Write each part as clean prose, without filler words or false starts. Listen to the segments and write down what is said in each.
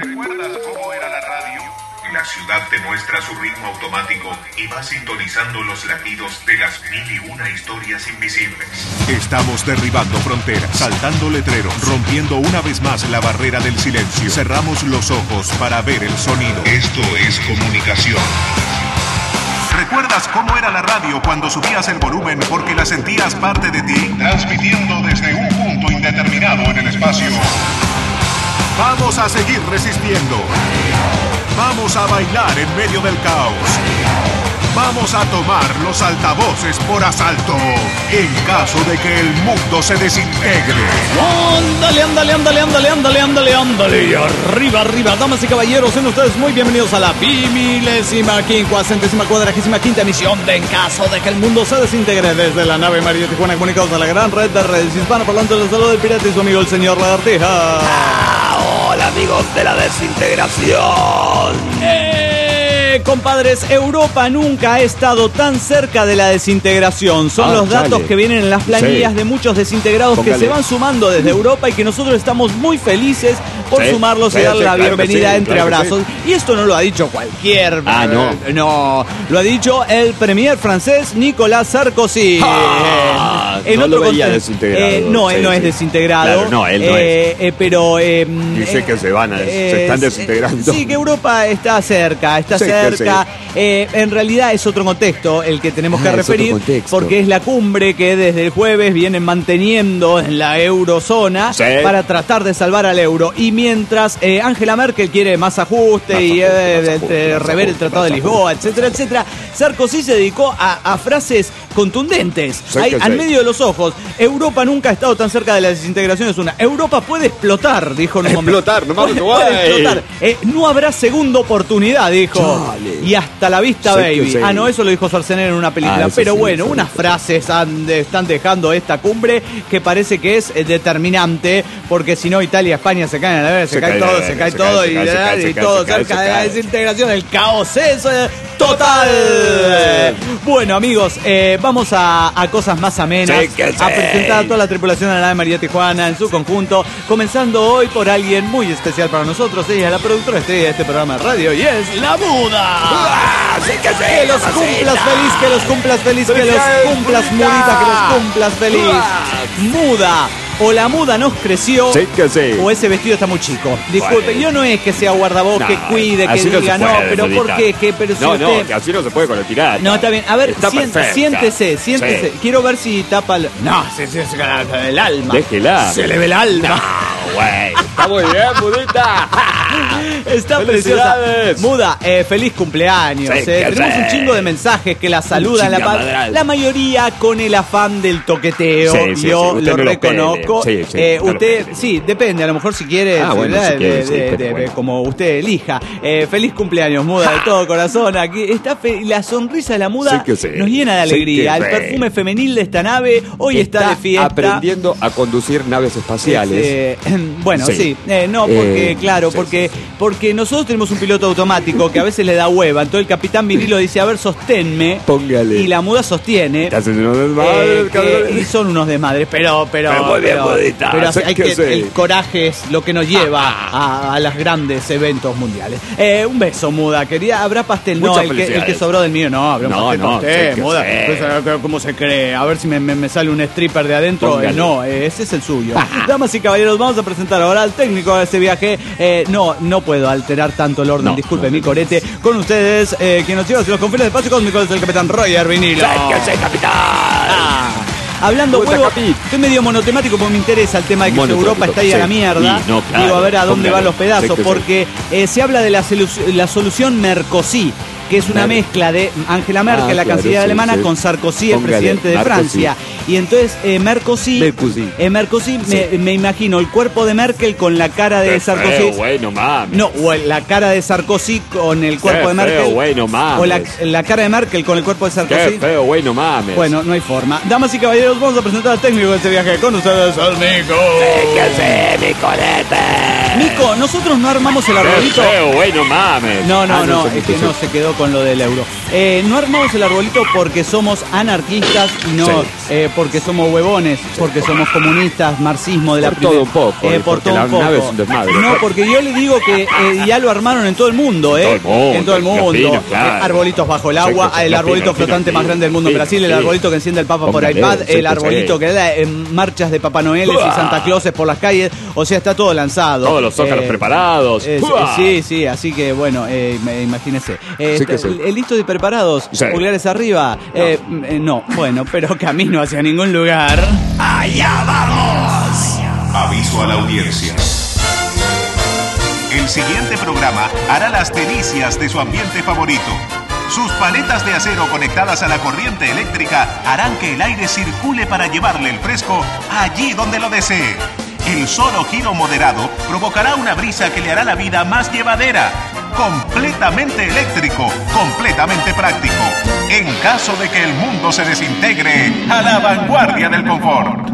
¿Recuerdas cómo era la radio? La ciudad te muestra su ritmo automático y va sintonizando los latidos de las 1001 historias invisibles. Estamos derribando fronteras, saltando letreros, rompiendo una vez más la barrera del silencio. Cerramos los ojos para ver el sonido. Esto es comunicación. ¿Recuerdas cómo era la radio cuando subías el volumen porque la sentías parte de ti? Transmitiendo desde un punto indeterminado en el espacio. Vamos a seguir resistiendo. Vamos a bailar en medio del caos. Vamos a tomar los altavoces por asalto en caso de que el mundo se desintegre. Ándale, ándale, ándale, ándale, ándale, ándale, ándale. Y arriba, arriba, damas y caballeros, sean ustedes muy bienvenidos a la 1545ª emisión de En caso de que el mundo se desintegre desde la nave María Tijuana, comunicados a la gran red de redes hispanoparlantes. Les saluda el pirata y su amigo el señor Lagartija. Hola amigos de la desintegración. Compadres, Europa nunca ha estado tan cerca de la desintegración. Son los datos que vienen en las planillas de muchos desintegrados que se van sumando desde Europa y que nosotros estamos muy felices por sumarlos y darle la bienvenida entre abrazos. Y esto no lo ha dicho cualquier... No, lo ha dicho el premier francés Nicolas Sarkozy. En otro contexto, desintegrado. No, él no es desintegrado. Claro, no, él no es. Pero... dice que se están desintegrando. Sí, que Europa está cerca. En realidad es otro contexto el que tenemos que referir, porque es la cumbre que desde el jueves vienen manteniendo en la eurozona para tratar de salvar al euro. Y mientras Angela Merkel quiere más ajuste y rever el Tratado de Lisboa, etcétera, etcétera, Sarkozy se dedicó a frases contundentes, ahí al medio de los ojos. Europa nunca ha estado tan cerca de la desintegración, es una. Europa puede explotar, dijo en un momento. Puede explotar. No habrá segunda oportunidad, dijo. Chale. Y hasta la vista, baby. No, eso lo dijo Schwarzenegger en una película. Pero bueno, unas frases están dejando esta cumbre que parece que es determinante, porque si no Italia y España se caen a la vez, se cae todo y todo cerca de la desintegración. El caos es total. Bueno, amigos, vamos a cosas más amenas, a presentar a toda la tripulación de la nave María Tijuana en su conjunto, comenzando hoy por alguien muy especial para nosotros. Ella es la productora estrella de este programa de radio y es la Muda. Que los cumplas feliz, que los cumplas feliz, que los cumplas Mudita, que los cumplas feliz. Muda. O la muda nos creció, o ese vestido está muy chico. Disculpe, yo no es que sea guardabosque, que cuide, que diga, pero ¿por qué? Pero si usted... que así no se puede con el tirada. No, está bien. A ver, siéntese. Quiero ver si tapa el... No, el alma. Déjela. Se le ve el alma. No, güey. Está muy bien, Mudita. Está preciosa. Muda, feliz cumpleaños. Tenemos un chingo de mensajes que la saludan. La mayoría con el afán del toqueteo. Yo lo reconozco. Usted, depende, a lo mejor si quiere, como usted elija. Feliz cumpleaños, Muda, de todo corazón. Aquí está la sonrisa de la Muda nos llena de alegría. El perfume femenil de esta nave hoy está de fiesta. Aprendiendo a conducir naves espaciales. Porque nosotros tenemos un piloto automático que a veces le da hueva. Entonces el capitán Virilo dice, a ver, sosténme. Póngale. Y la Muda sostiene. Y son unos desmadres, pero el coraje es lo que nos lleva a los grandes eventos mundiales. Un beso, Muda, querida. ¿Habrá pastel? No, el que sobró del mío, no. Habrá un pastel, Muda. ¿Cómo se cree? A ver si me sale un stripper de adentro. No, ese es el suyo. Damas y caballeros, vamos a presentar ahora al técnico de este viaje. No puedo alterar tanto el orden, disculpe mi corete. Con ustedes, quien nos lleva hacia los confines del espacio cósmico es el capitán Roger Vinilo. Capitán! Hablando huevo, estoy medio monotemático porque me interesa el tema de que Europa está ahí a la mierda. Digo, a ver a dónde van los pedazos, porque se habla de la solución Mercosí, que es una mezcla de Angela Merkel, la canciller alemana, con Sarkozy, el presidente de Francia. Y entonces Mercosí, me imagino el cuerpo de Merkel con la cara de Sarkozy. O la cara de Sarkozy con el cuerpo de Merkel. O la cara de Merkel con el cuerpo de Sarkozy. Bueno, no hay forma. Damas y caballeros, vamos a presentar al técnico de este viaje. Con ustedes, al Nico. Nico, nosotros no armamos el arbolito. No, es que no se quedó con lo del euro. No armamos el arbolito porque somos anarquistas y no porque somos huevones, porque somos comunistas, marxismo de la Por todo un poco. por todo un poco. Nave es un desmadre. No, porque yo le digo que ya lo armaron en todo el mundo, En todo el mundo. En todo el mundo. Claro. Arbolitos bajo el agua, el arbolito flotante más grande del mundo en Brasil, el arbolito que enciende el Papa por iPad, el arbolito que da marchas de Papá Noel y Santa Clauses por las calles. O sea, está todo lanzado. Todos los zócalos preparados. Sí, así que bueno, imagínese. ¿Listos y preparados? Sí. Pulgares arriba. No, bueno, pero camino hacia ningún lugar. ¡Allá vamos! Aviso a la audiencia. El siguiente programa hará las delicias de su ambiente favorito. Sus paletas de acero conectadas a la corriente eléctrica harán que el aire circule para llevarle el fresco allí donde lo desee. El solo giro moderado provocará una brisa que le hará la vida más llevadera. Completamente eléctrico, completamente práctico. En caso de que el mundo se desintegre, a la vanguardia del confort.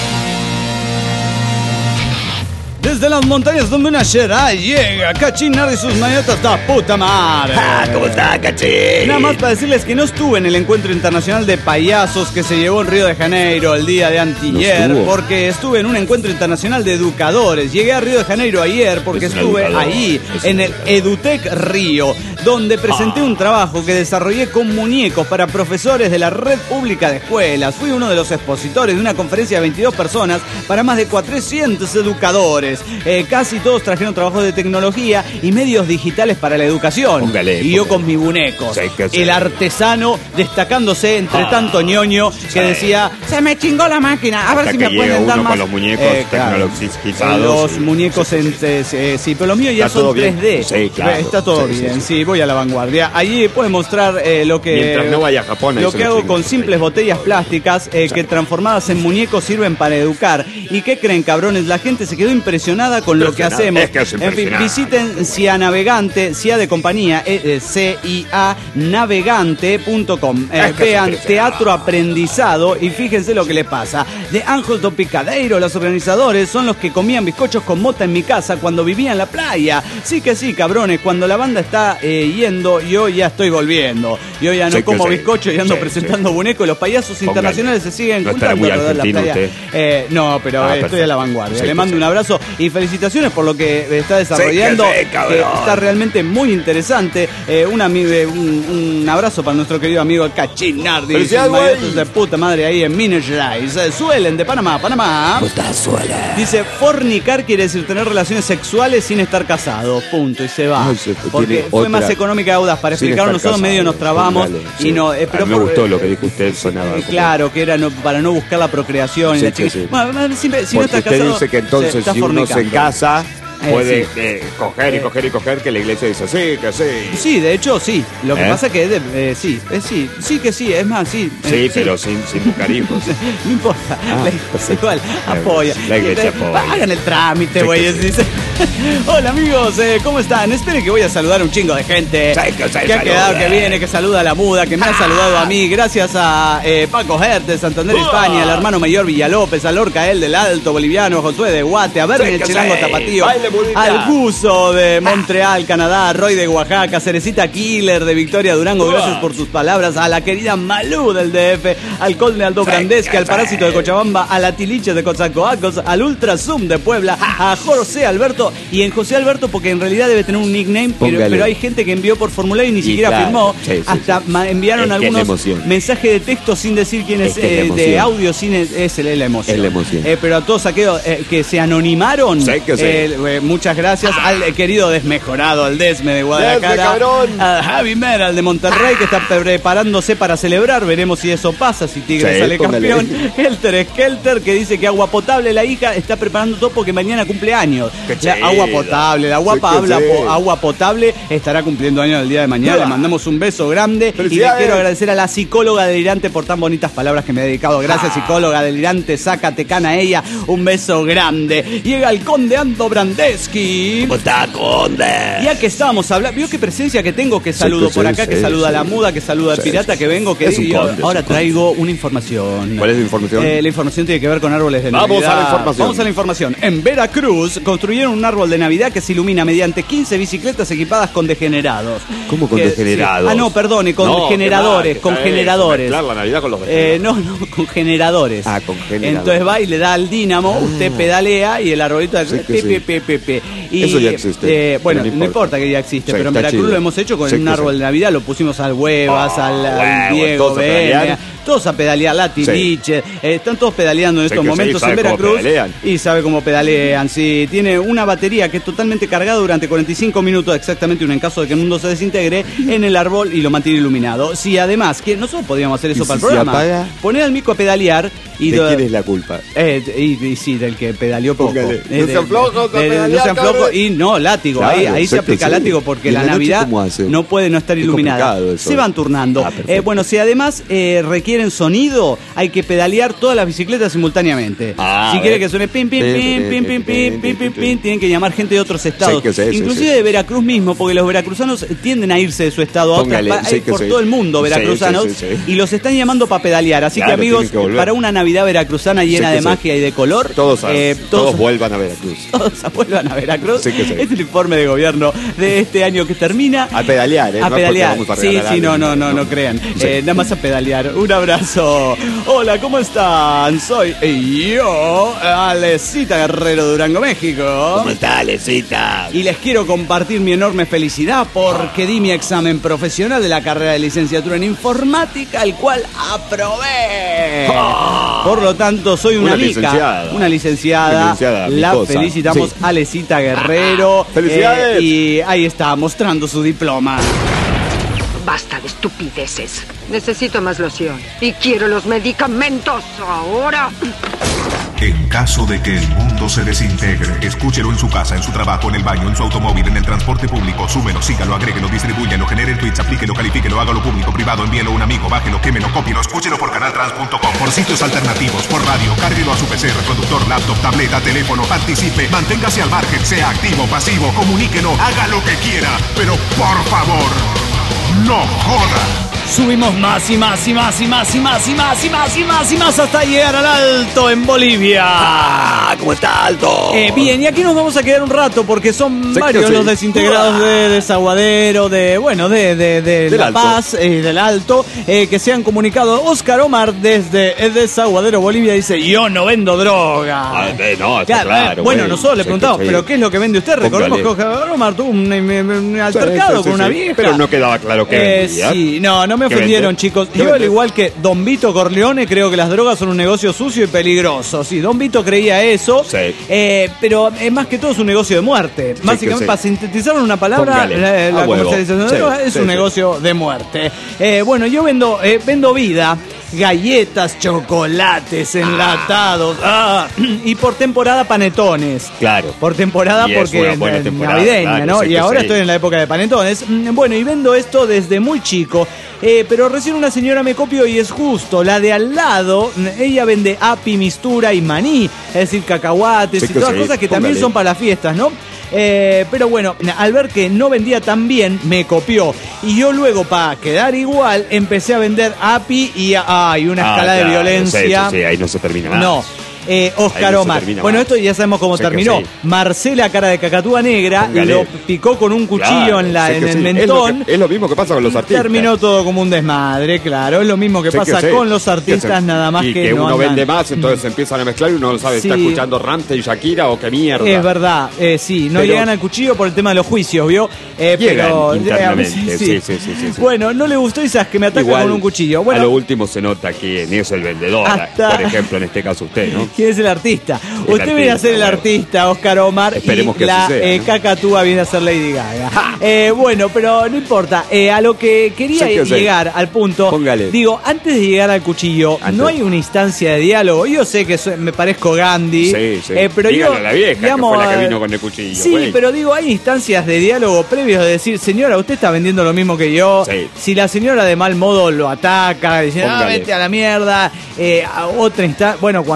Desde las montañas donde una Gerais llega Cachín Nardi y sus marionetas da puta madre. ¿Cómo está, Cachín? Nada más para decirles que no estuve en el encuentro internacional de payasos que se llevó en Río de Janeiro el día de antier, No estuvo. porque estuve en un encuentro internacional de educadores. Llegué a Río de Janeiro ayer porque Es un estuve educador. ahí Es en un el EduTech Río, donde presenté un trabajo que desarrollé con muñecos para profesores de la Red Pública de Escuelas. Fui uno de los expositores de una conferencia de 22 personas para más de 400 educadores. Casi todos trajeron trabajos de tecnología y medios digitales para la educación. Póngale, Y yo póngale. con mis muñecos. Sí, que sí. El artesano destacándose entre tanto ñoño que sí. decía, se me chingó la máquina, a ver Hasta si que me pueden llega dar uno más. con los muñecos tecnologizados. Los muñecos sí, pero los míos ya Está son todo bien. 3D. Sí, claro. Está todo Sí, bien, sí. voy a la vanguardia. Allí puedes mostrar lo que... Mientras no vaya a Japón, ahí Lo se que lo hago chingos. con simples botellas plásticas que transformadas en muñecos sirven para educar. ¿Y qué creen, cabrones? La gente se quedó impresionada con lo que hacemos. Es que es En fin, impresionante. visiten CIA Navegante, CIA de compañía, CIA navegante.com. Es que Vean es teatro aprendizado y fíjense lo que le pasa. De Ángel do Picadeiro, los organizadores son los que comían bizcochos con mota en mi casa cuando vivía en la playa. Sí que sí, cabrones, cuando la banda está yendo, yo ya estoy volviendo. Yo ya no Sí que como sí. bizcocho y ando Sí, presentando muñecos. Los payasos Póngale. internacionales se siguen No estará juntando muy alrededor de la argentino playa. No, pero estoy perfecto. a la vanguardia. Sí, Le que mando sí. un abrazo y felicitaciones por lo que está desarrollando. Sí, cabrón. Que está realmente muy interesante. Un abrazo para nuestro querido amigo Cachín Nardi. ¡Felicidades, sus marionetas güey! de puta madre ahí en Minas Gerais. Suelen de Panamá. Dice, fornicar quiere decir tener relaciones sexuales sin estar casado. Punto. Y se va. Ay, se Porque tiene fue otra- más económica Audaz. Para sin explicarlo estar nosotros medio casado. nos trabamos. Póngale, Y sí. no, A mí pero me gustó lo que dijo usted, sonaba como- claro, que era para no buscar la procreación. y Sí, la chica- sí, sí. Bueno, si no Porque estás usted casado, dice que entonces estás si uno se fornicando. casa puede sí. coger y coger y coger, que la iglesia dice sí, que sí. Sí, de hecho, sí. Lo que ¿Eh? pasa que sí que sí, es más, sí. Sí, pero sin buscar hijos. No importa, la iglesia igual apoya. La iglesia apoya. Hagan el trámite, Sí, güeyes, que sí. dice. Hola amigos, ¿cómo están? Esperen que voy a saludar a un chingo de gente Sí, que se que ha quedado, salude. que viene, que saluda a la muda, que me ha saludado a mí. Gracias a Paco Hert de Santander, España, al hermano mayor Villalópez, a Lorca El del Alto Boliviano, a Josué de Guate, a Bernie Sí, el que Chilango sí. Tapatío, Baile, mudita. al Guso de Montreal, Canadá, Roy de Oaxaca, Cerecita Killer de Victoria Durango, gracias por tus palabras, a la querida Malú del DF, al Colme Aldo Brandeski, al Parásito de Cochabamba, a la Tiliche de Coatzacoalcos, al Ultra Zoom de Puebla, a José Alberto, y en José Alberto porque en realidad debe tener un nickname, pero hay gente que envió por formulario y ni siquiera claro, firmó, sí, sí, hasta sí. enviaron Es que es la algunos emoción. mensajes de texto sin decir quién es, Es que es la de emoción. audio sin es la emoción. Es la emoción. Pero a todos aquellos que se anonimaron, Sí, que sí. muchas gracias al querido desmejorado, al Desme de Guadalajara, Desme, cabrón. al Javi Meral de Monterrey que está preparándose para celebrar, veremos si eso pasa, si Tigre Sí, sale póngale. campeón. Helter Skelter que dice que agua potable, la hija está preparando todo porque mañana cumple años. Qué La chido. agua potable, la guapa Sí, que habla sí. agua potable, estará cumpliendo años el día de mañana. Le mandamos un beso grande y le Felicidades. quiero agradecer a la psicóloga delirante por tan bonitas palabras que me ha dedicado. Gracias, psicóloga delirante, sácate cana ella. Un beso grande. Llega el conde Ando Brandeski. Zaleski. ¿Cómo está, Conde? Ya que estábamos hablando, vio qué presencia que tengo, que saludo por acá, que saluda a la muda, que saluda al pirata, que vengo, que digo, ahora traigo una información. ¿Cuál es la información? La información tiene que ver con árboles de Navidad. Vamos a la información. En Veracruz construyeron un árbol de Navidad que se ilumina mediante 15 bicicletas equipadas con degenerados. ¿Cómo con degenerados? Sí. Ah, no, perdone, con generadores, con generadores. Mezclar la Navidad con los degenerados. No, con generadores. Ah, con generadores. Entonces va y le da al dínamo, usted pedalea y el arbolito hace pe. Y, eso ya existe. Bueno, no importa que ya existe, pero en Veracruz lo hemos hecho con un árbol de Navidad, lo pusimos al Huevas, al Diego, todos a pedalear, la Tiliche, están todos pedaleando en estos momentos en Veracruz y sabe cómo pedalean. Sí, tiene una batería que es totalmente cargada durante 45 minutos, exactamente en caso de que el mundo se desintegre, en el árbol y lo mantiene iluminado. Sí, además, que nosotros podríamos hacer eso para el programa. Poner al mico a pedalear y... ¿De quién es la culpa? Y sí, del que pedaleó poco. No sean flojos, no sean flojos y no, látigo. Claro, ahí se aplica látigo porque la Navidad no puede no estar iluminada. Se van turnando. Bueno, si además requieren sonido, hay que pedalear todas las bicicletas simultáneamente. Si quiere que suene pim, tienen que llamar gente de otros estados. Inclusive de Veracruz mismo, porque los veracruzanos tienden a irse de su estado a otras por todo el mundo, veracruzanos, y los están llamando para pedalear. Así que, amigos, para una Navidad veracruzana llena de magia y de color, todos vuelvan a Veracruz. Todos vuelvan a Veracruz. Este es el informe de gobierno de este año que termina. A pedalear, A pedalear. No crean. Nada más a pedalear. Un abrazo. Hola, ¿cómo están? Soy yo, Alecita Guerrero, Durango, México. ¿Cómo está, Alecita? Y les quiero compartir mi enorme felicidad porque di mi examen profesional de la carrera de licenciatura en informática, el cual aprobé. Por lo tanto, soy una licenciada. Una licenciada. La felicitamos a Alecita Guerrero. ¡Felicidades! Y ahí está, mostrando su diploma. Basta de estupideces. Necesito más loción. Y quiero los medicamentos ahora. En caso de que el mundo se desintegre, escúchelo en su casa, en su trabajo, en el baño, en su automóvil, en el transporte público. Súbelo, sígalo, agréguelo, distribúyelo, genere tweets, aplíquelo, califíquelo, hágalo público, privado, envíelo a un amigo, bájelo, quémelo, cópielo, escúchelo por canaltrans.com, por sitios alternativos, por radio, cárguelo a su PC, reproductor, laptop, tableta, teléfono, participe, manténgase al margen, sea activo, pasivo, comuníquelo, haga lo que quiera, pero por favor, no joda. Subimos más y más y más y más y más y más y más y más y más hasta llegar al Alto en Bolivia. ¿Cómo está, Alto? Bien, y aquí nos vamos a quedar un rato porque son varios los desintegrados de Desaguadero, de La Alto. Paz y del Alto, que se han comunicado. Oscar Omar desde el Desaguadero, Bolivia, dice: yo no vendo droga. No, está claro. Bueno, nosotros le preguntamos, ¿pero qué es lo que vende usted? Recordemos que Oscar Omar tuvo un altercado con una vieja. Pero no quedaba claro que vendía. Sí, no me ofendieron, chicos. Yo, al igual que Don Vito Corleone, creo que las drogas son un negocio sucio y peligroso. Sí, Don Vito creía eso, pero más que todo es un negocio de muerte. Básicamente, para sintetizar en una palabra, la comercialización de drogas es un negocio de muerte. Bueno, yo vendo vida. Galletas, chocolates, enlatados, y por temporada panetones. Claro. Por temporada y porque es una temporada, navideña, claro, ¿no? Y ahora estoy en la época de panetones. Bueno, y vendo esto desde muy chico. Pero recién una señora me copió y es justo. La de al lado, ella vende api, mistura y maní. Es decir, cacahuates y todas cosas que también son para las fiestas, ¿no? Pero bueno, al ver que no vendía tan bien, me copió. Y yo luego, para quedar igual, empecé a vender API y una escala de violencia. Sí, ahí no se termina nada. No. Oscar Omar. Bueno, esto ya sabemos cómo terminó. Marcela, cara de cacatúa negra, lo picó con un cuchillo en el mentón. Es lo mismo que pasa con los artistas. Terminó todo como un desmadre, claro. Es lo mismo que pasa con los artistas, nada más y que uno no vende más, entonces empiezan a mezclar y uno no sabe si está escuchando Ramte y Shakira o qué mierda. Es verdad, sí. No llegan al cuchillo por el tema de los juicios, ¿vio? Pero internamente. Sí. Bueno, no le gustó Isas que me ataca con un cuchillo. Bueno, a lo último se nota quién es el vendedor. Por ejemplo, en este caso usted, ¿no? ¿Quién es el artista? Usted viene a ser el artista, Oscar Omar. Esperemos que la sea, ¿no? cacatúa viene a ser Lady Gaga. Bueno, pero no importa. A lo que quería llegar al punto. Póngale. Digo, antes de llegar al cuchillo, no hay una instancia de diálogo. Yo sé que me parezco Gandhi. Pero díganle a la vieja, digamos, que fue la que vino con el cuchillo. Sí, pero digo, hay instancias de diálogo previos de decir: señora, usted está vendiendo lo mismo que yo. Si la señora de mal modo lo ataca, diciendo: vete a la mierda. Otra instancia. Bueno, cuando ya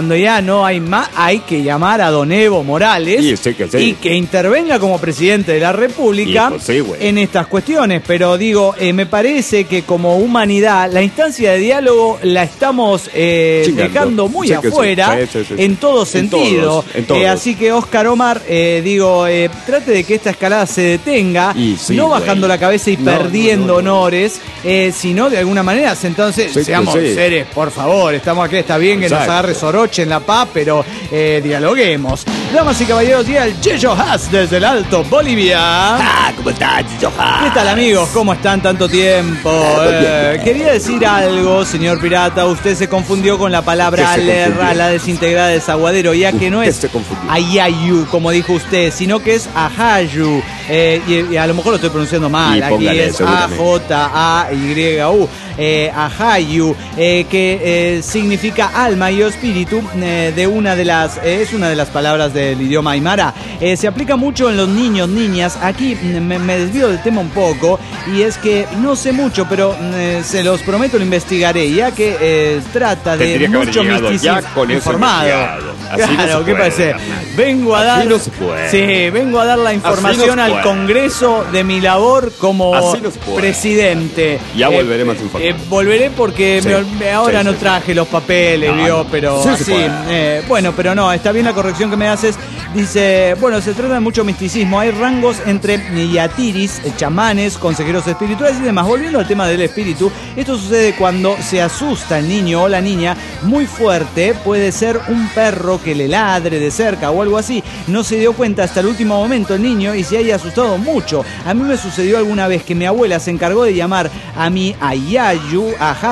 no hay más, hay que llamar a don Evo Morales y que intervenga como presidente de la República en estas cuestiones. Pero digo, me parece que como humanidad la instancia de diálogo la estamos dejando muy afuera en todo sentido. Así que Oscar Omar, trate de que esta escalada se detenga, no bajando la cabeza y perdiendo honores, sino de alguna manera entonces seamos seres, por favor. Estamos aquí, está bien que nos agarre Soroche en la paz, pero dialoguemos. Damas y caballeros, llega el Checho Haas desde el Alto Bolivia. ¿Cómo estás, Checho Haas? ¿Qué tal, amigos? ¿Cómo están? Tanto tiempo. Quería decir algo, señor Pirata. Usted se confundió con la palabra a la desintegrada de Desaguadero, ya que no es Ayayu, como dijo usted, sino que es Ajayu. Y a lo mejor lo estoy pronunciando mal. Aquí es A-J-A-Y-U. Ajayu, que significa alma y espíritu, es una de las palabras del idioma aymara. Se aplica mucho en los niños, niñas. Aquí me desvío del tema un poco, y es que no sé mucho, pero se los prometo, lo investigaré, ya que trata de mucho misticismo informado. Claro, ¿qué parece? Vengo a dar la información al Congreso de mi labor como presidente. Ya volveré más informado. Volveré porque ahora no traje los papeles, pero bueno, pero no, está bien la corrección que me haces. Dice, bueno, se trata de mucho misticismo. Hay rangos entre yatiris, chamanes, consejeros espirituales y demás. Volviendo al tema del espíritu, esto sucede cuando se asusta el niño o la niña muy fuerte. Puede ser un perro que le ladre de cerca o algo así. No se dio cuenta hasta el último momento el niño y se haya asustado mucho. A mí me sucedió alguna vez que mi abuela se encargó de llamar a mi Ajayu,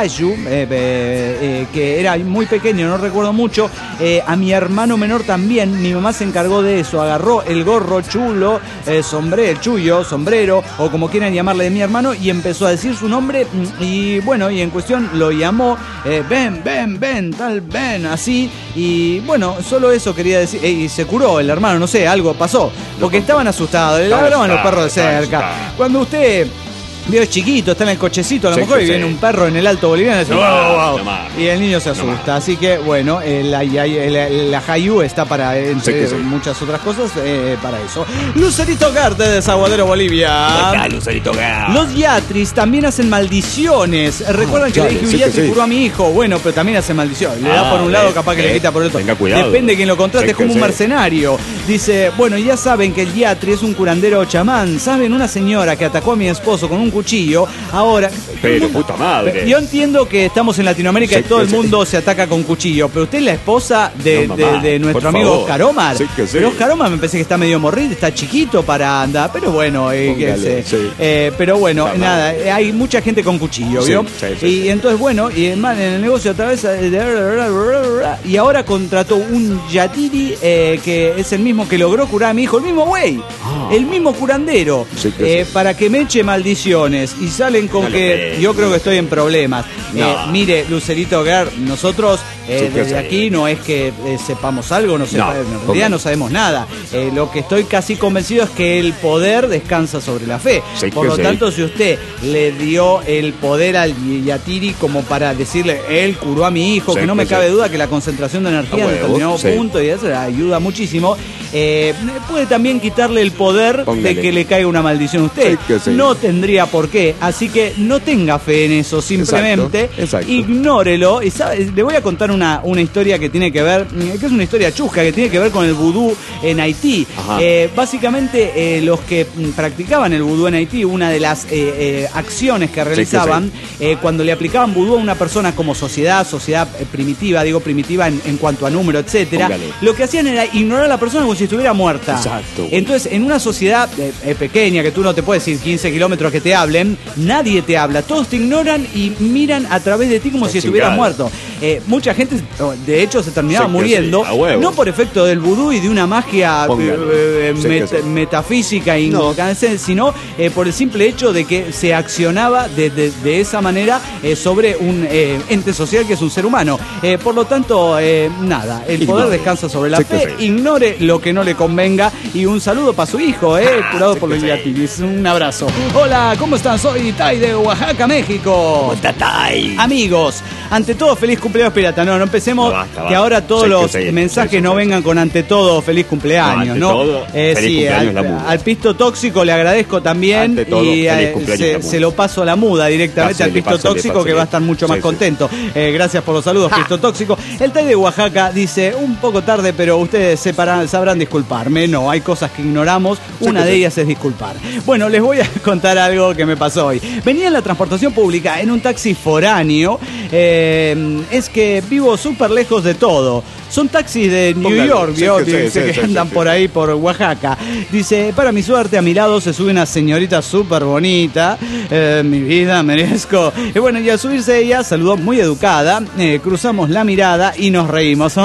que era muy pequeño, no recuerdo mucho, a mi hermano menor también. Mi mamá se encargó de eso, agarró el gorro chulo, sombrero, o como quieran llamarle, de mi hermano, y empezó a decir su nombre, y bueno, y en cuestión lo llamó, ven, así, y bueno, solo eso quería decir, y se curó el hermano, no sé, algo pasó, porque estaban asustados, le ladraban los perros de cerca. Cuando usted es chiquito, está en el cochecito, a lo mejor, y viene un perro en el Alto Boliviano y dice, wow, y el niño se asusta. Así que, bueno, la Ajayu está para, entre muchas otras cosas, para eso. Lucerito Garte de Desaguadero, Bolivia. Lucerito Garte. Los yatris también hacen maldiciones. ¿Recuerdan que le dije un yatri curó a mi hijo? Bueno, pero también hace maldiciones. Le da por un lado, capaz que le quita por el otro. Tenga cuidado. Depende de quién lo contrate, es como un mercenario. Dice, bueno, ya saben que el yatri es un curandero chamán. ¿Saben? Una señora que atacó a mi esposo con un cuchillo, ahora... Pero puta madre. Yo entiendo que estamos en Latinoamérica y todo el mundo se ataca con cuchillo, pero usted es la esposa de nuestro amigo Oscar Omar. Pero Oscar Omar me parece que está medio morrido, está chiquito para andar, pero bueno, pero bueno, nada, hay mucha gente con cuchillo, ¿vio? Y entonces, bueno, y en el negocio otra vez, y ahora contrató un yatiri que es el mismo que logró curar a mi hijo, el mismo güey, el mismo curandero, para que me eche maldiciones, y salen con que yo creo que estoy en problemas. Mire, Lucerito Gar, nosotros desde aquí no es que sepamos algo, en realidad no sabemos nada. Lo que estoy casi convencido es que el poder descansa sobre la fe. Por lo tanto, si usted le dio el poder al yatiri como para decirle, él curó a mi hijo, que no me cabe duda que la concentración de energía en determinado punto y eso ayuda muchísimo, puede también quitarle el poder de que le caiga una maldición a usted. No tendría por qué, así que no tenga fe en eso, simplemente ignórelo. Y le voy a contar una historia que tiene que ver, que es una historia chusca, que tiene que ver con el vudú en Haití. Básicamente los que practicaban el vudú en Haití, una de las acciones que realizaban cuando le aplicaban vudú a una persona como sociedad primitiva, digo primitiva en cuanto a número, etcétera, lo que hacían era ignorar a la persona como si estuviera muerta. Entonces, en una sociedad pequeña, que tú no te puedes ir 15 kilómetros que te hablen, nadie te habla, todos te ignoran y miran a través de ti como si estuvieras muerto. Mucha gente, de hecho, se terminaba muriendo, no por efecto del vudú y de una magia metafísica, sino por el simple hecho de que se accionaba de esa manera sobre un ente social que es un ser humano. Por lo tanto, nada, el poder descansa sobre la fe, ignore lo que no le convenga, y un saludo para su hijo, curado por los yatiris. Un abrazo. Hola, ¿cómo ¿cómo están? Soy Tai de Oaxaca, México. ¿Cómo está, Tai? Amigos, ante todo, feliz cumpleaños pirata. No empecemos, basta. Que ahora todos los mensajes no vengan con ante todo, feliz cumpleaños, ¿no? Todo, feliz cumpleaños al Pisto Tóxico le agradezco también todo, y se lo paso a la muda directamente al Pisto Tóxico, que va a estar mucho más contento. Gracias por los saludos, Pisto Tóxico. El Tai de Oaxaca dice, un poco tarde, pero ustedes sabrán disculparme. No, hay cosas que ignoramos, una de ellas es disculpar. Bueno, les voy a contar algo que me pasó hoy. Venía en la transportación pública en un taxi foráneo. Es que vivo súper lejos de todo. Son taxis de New York, que andan por ahí, por Oaxaca. Dice, para mi suerte, a mi lado se sube una señorita súper bonita. Mi vida, merezco. Y bueno, y al subirse ella, saludó muy educada. Cruzamos la mirada y nos reímos.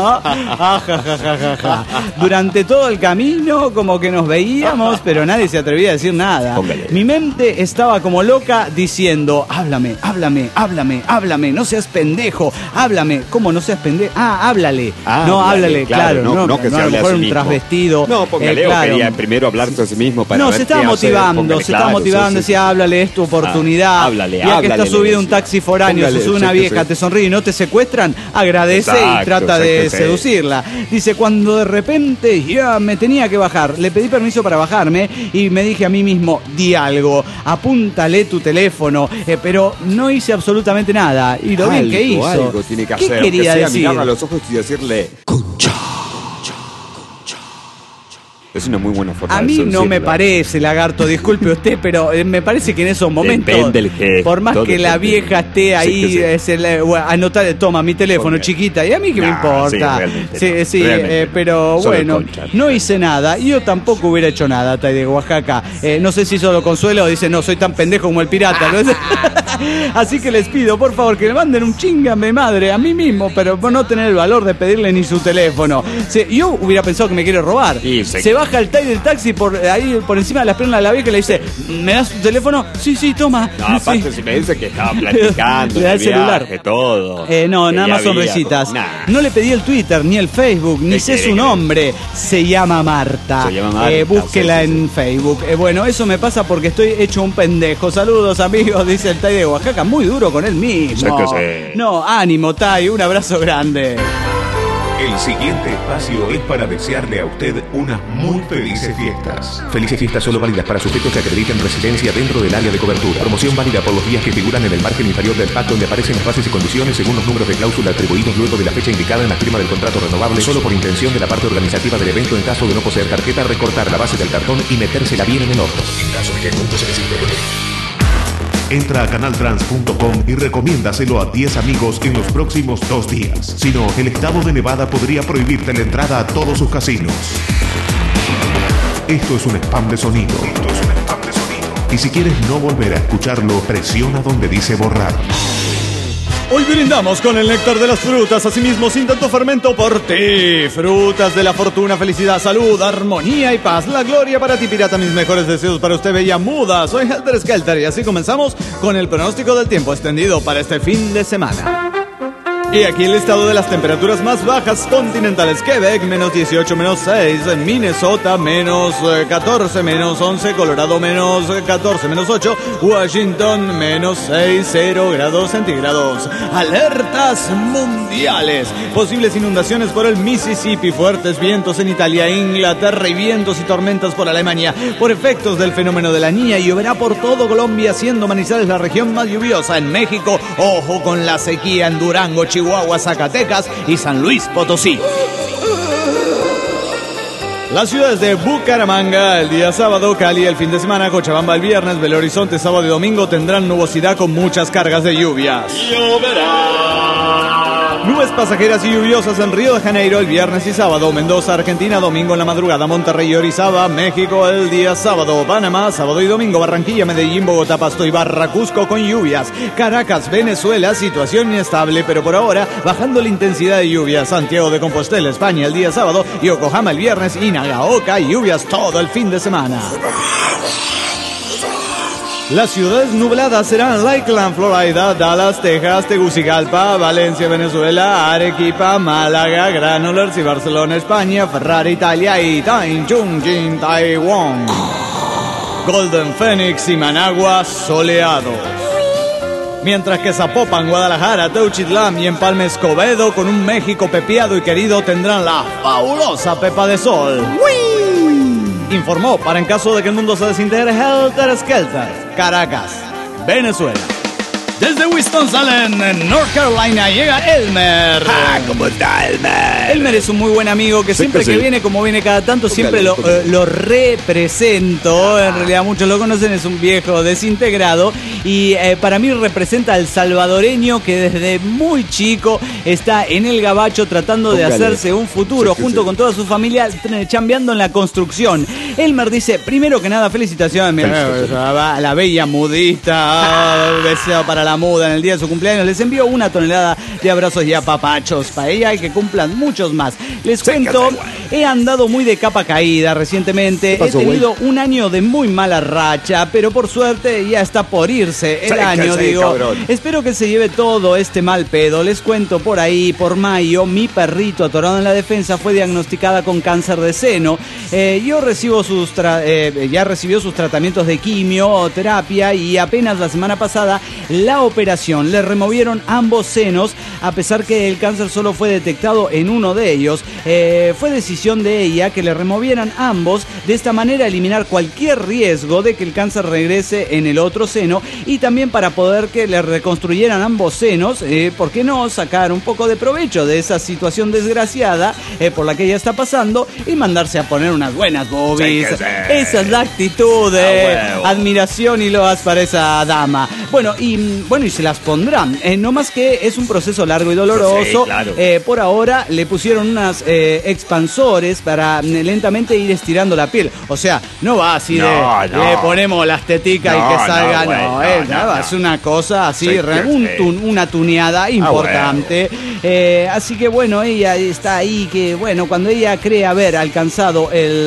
Durante todo el camino, como que nos veíamos, pero nadie se atrevía a decir nada. Mi mente estaba como loca diciendo, háblame, no seas pendejo, háblame. ¿Cómo no seas pendejo? Háblale. Háblale, claro. No que se hable a sí mismo. Un trasvestido. No, porque Leo quería primero hablarse a sí mismo para ver se estaba motivando, decía, háblale, es tu oportunidad. Háblale, ya que está subido un taxi foráneo, se sube una vieja, te sonríe y no te secuestran, agradece y trata de seducirla. Dice, cuando de repente ya me tenía que bajar, le pedí permiso para bajarme y me dije a mí mismo, di algo, apúntale tu teléfono, pero no hice absolutamente nada. Y lo bien que hizo. Algo tiene que ¿Qué hacer, quería decir? Mirar a los ojos y decirle, concha. Es una muy buena forma a mí no me parece, lagarto, disculpe usted, pero me parece que en esos momentos, depende el gesto, por más que la vieja esté ahí, anotar, toma mi teléfono, chiquita, y a mí que me importa. Realmente pero bueno, no hice nada, y yo tampoco hubiera hecho nada, Tai de Oaxaca. No sé si solo consuelo o dice, no, soy tan pendejo como el pirata. ¿No? Así que les pido, por favor, que le manden un chingame madre a mí mismo, pero por no tener el valor de pedirle ni su teléfono. Yo hubiera pensado que me quiere robar. Se baja el Tai del taxi por encima de las piernas de la vieja y le dice, ¿me das tu teléfono? Sí, toma. No, aparte si me dice que estaba platicando, le da el celular, todo. Nada más sonrisitas. No le pedí el Twitter, ni el Facebook, ni sé su nombre. Se llama Marta. Búsquela en Facebook. Bueno, eso me pasa porque estoy hecho un pendejo. Saludos, amigos, dice el Tai de Oaxaca, muy duro con él mismo. No, ánimo, Tai, un abrazo grande. El siguiente espacio es para desearle a usted unas muy felices fiestas. Felices fiestas solo válidas para sujetos que acrediten residencia dentro del área de cobertura. Promoción válida por los días que figuran en el margen inferior del PAC, donde aparecen las bases y condiciones según los números de cláusula atribuidos luego de la fecha indicada en la firma del contrato renovable, solo por intención de la parte organizativa del evento. En caso de no poseer tarjeta, recortar la base del cartón y metérsela bien en el orto. En caso de que el punto se necesite. Entra a canaltrans.com y recomiéndaselo a 10 amigos en los próximos 2 días. Si no, el estado de Nevada podría prohibirte la entrada a todos sus casinos. Esto es un spam de sonido. Y si quieres no volver a escucharlo, presiona donde dice borrar. Hoy brindamos con el néctar de las frutas, asimismo sin tanto fermento por ti. Frutas de la fortuna, felicidad, salud, armonía y paz. La gloria para ti, pirata, mis mejores deseos para usted, bella muda. Soy Helter Skelter y así comenzamos con el pronóstico del tiempo extendido para este fin de semana. Y aquí el estado de las temperaturas más bajas continentales. Quebec, menos 18, menos 6. Minnesota, menos 14, menos 11. Colorado, menos 14, menos 8. Washington, menos 6, 0 grados centígrados. Alertas mundiales. Posibles inundaciones por el Mississippi. Fuertes vientos en Italia, Inglaterra y vientos y tormentas por Alemania. Por efectos del fenómeno de la Niña, lloverá por todo Colombia, siendo Manizales la región más lluviosa. En México, ojo con la sequía en Durango, Chihuahua, Zacatecas y San Luis Potosí. Las ciudades de Bucaramanga el día sábado, Cali el fin de semana, Cochabamba el viernes, Belo Horizonte sábado y domingo tendrán nubosidad con muchas cargas de lluvias. Nubes pasajeras y lluviosas en Río de Janeiro el viernes y sábado, Mendoza, Argentina, domingo en la madrugada, Monterrey y Orizaba, México el día sábado, Panamá, sábado y domingo, Barranquilla, Medellín, Bogotá, Pasto y Barra, Cusco con lluvias, Caracas, Venezuela, situación inestable, pero por ahora bajando la intensidad de lluvias, Santiago de Compostela, España el día sábado, Yokohama el viernes y Nagaoka, lluvias todo el fin de semana. Las ciudades nubladas serán Lakeland, Florida, Dallas, Texas, Tegucigalpa, Valencia, Venezuela, Arequipa, Málaga, Granollers y Barcelona, España, Ferrari, Italia y Taichung, Taiwán. Golden Phoenix y Managua soleados. Mientras que Zapopan, Guadalajara, Teuchitlán y Empalme Escobedo, con un México pepiado y querido, tendrán la fabulosa Pepa de Sol. ¡Wii! Informó para en caso de que el mundo se desintegre Helter Skelter, Caracas, Venezuela. Desde Winston-Salem, en North Carolina, llega Elmer. ¿Cómo está Elmer? Elmer es un muy buen amigo que siempre que viene, como viene cada tanto, siempre lo represento. En realidad muchos lo conocen, es un viejo desintegrado. Y para mí representa al salvadoreño que desde muy chico está en el gabacho tratando de hacerse un futuro junto con toda su familia, chambeando en la construcción. Elmer dice, primero que nada, felicitaciones a la bella mudista, deseo para la muda en el día de su cumpleaños. Les envío 1 tonelada de abrazos y apapachos para ella y que cumplan muchos más. Les cuento, he andado muy de capa caída recientemente. He tenido un año de muy mala racha, pero por suerte ya está por irse el año, digo. Cabrón. Espero que se lleve todo este mal pedo. Les cuento, por ahí, por mayo, mi perrito atorado en la defensa fue diagnosticada con cáncer de seno. Ya recibió sus tratamientos de quimioterapia y apenas la semana pasada la operación. Le removieron ambos senos, a pesar que el cáncer solo fue detectado en uno de ellos. Fue decisión de ella que le removieran ambos, de esta manera eliminar cualquier riesgo de que el cáncer regrese en el otro seno y también para poder que le reconstruyeran ambos senos, ¿por qué no sacar un poco de provecho de esa situación desgraciada por la que ella está pasando y mandarse a poner unas buenas boobies? Esa es la actitud de admiración y loas para esa dama. Bueno, y se las pondrán. No más que es un proceso largo y doloroso. Sí, claro. Por ahora le pusieron unas expansores para lentamente ir estirando la piel. O sea, no va así le ponemos las teticas y que salga. Es una cosa así, una tuneada importante. Así que bueno, ella está ahí que bueno, cuando ella cree haber alcanzado